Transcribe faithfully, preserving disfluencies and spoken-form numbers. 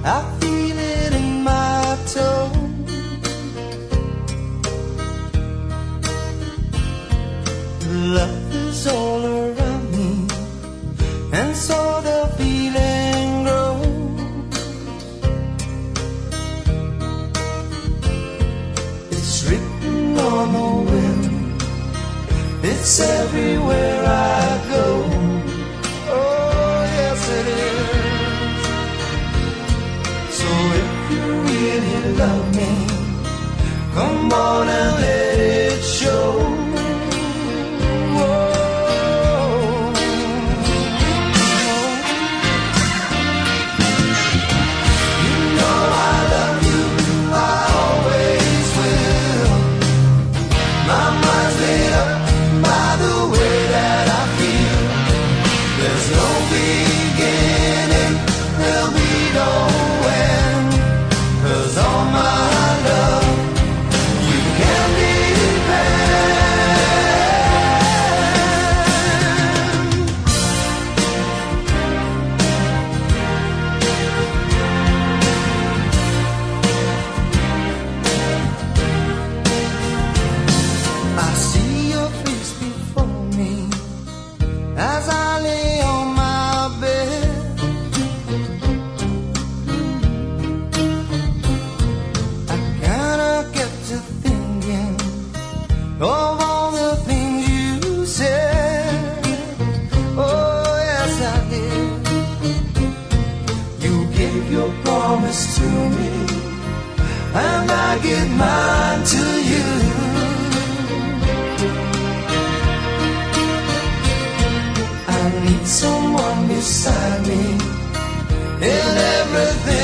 I feel it in my toe. Love is all around me, and so the feeling grows. It's written on the wind, it's everywhere I go. Oh, yes it is. So if you really love me, come on and let it show. As I lay on my bed, I kinda get to thinking of all the things you said. Oh, yes, I did. You gave your promise to me, and I give mine to you. I need someone beside me in everything.